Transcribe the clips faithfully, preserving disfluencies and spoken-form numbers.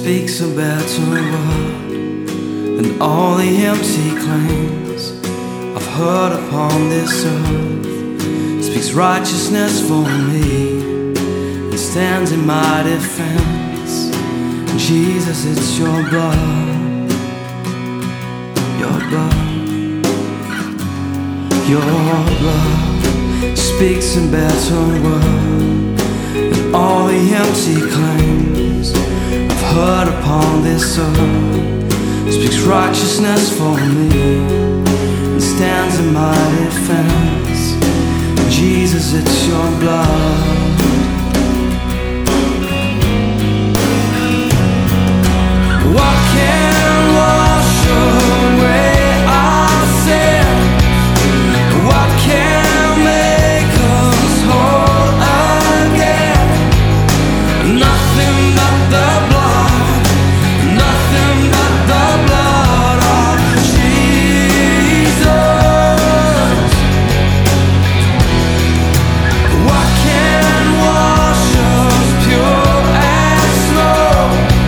speaks a better word than all the empty claims I've heard upon this earth. Speaks righteousness for me and stands in my defense. Jesus, it's your blood, your blood, your blood speaks a better word than all the empty claims I've heard upon this earth. Speaks righteousness for me and stands in my defense. Jesus, it's your blood. What can wash away our sin? What can make us whole again? Nothing but the blood, nothing but the blood of Jesus. What can wash us pure as snow?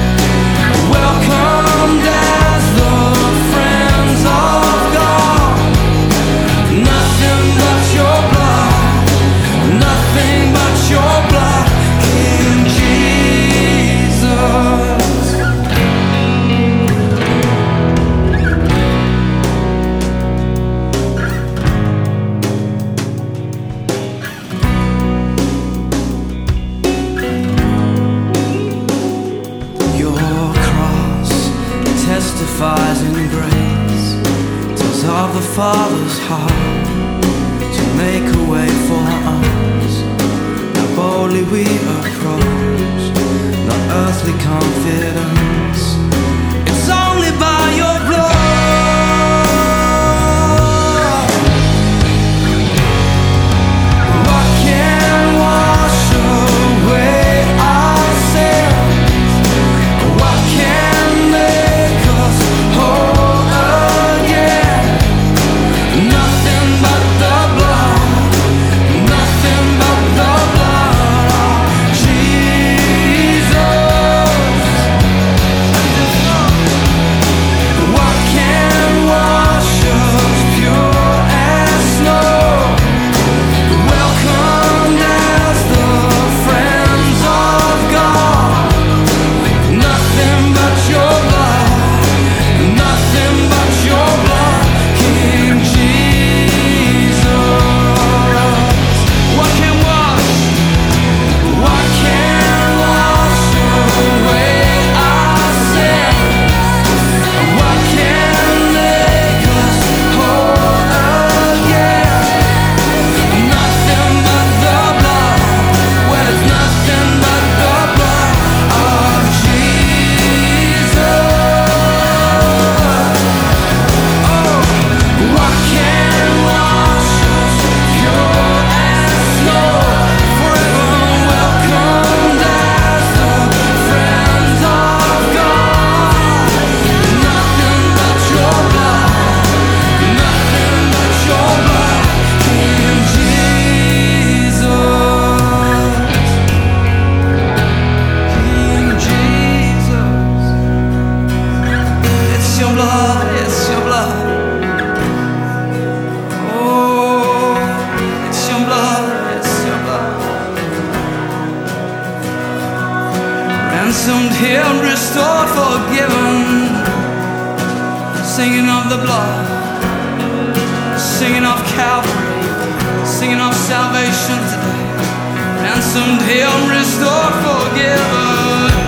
Welcomed as the friends of God. Nothing but your blood, nothing but your blood, King Jesus. Your cross testifies in grace, tells of the Father's heart to make a way for us. Now boldly we approach, no earthly confidence. It's only by your blood. What can wash away our sins? What can make us whole again? Nothing but the blood, nothing but the blood of Jesus. What can wash us pure as snow? Welcomed as the friends of God. Nothing but your blood, nothing but your blood, King Jesus. What can wash, what can wash away our sin? What can make us whole again? Nothing but the blood, well, it's nothing but the blood of Jesus. Oh, what can wash us pure as snow? Forever welcomed as the friends of God. Nothing but your blood, nothing but your blood, King Jesus. King Jesus. It's your blood, it's your blood. Oh, it's your blood, it's your blood. Ransomed, healed, restored, forgiven. Singing of the blood, singing of Calvary, singing of salvation today. Ransomed, healed, restored, forgiven.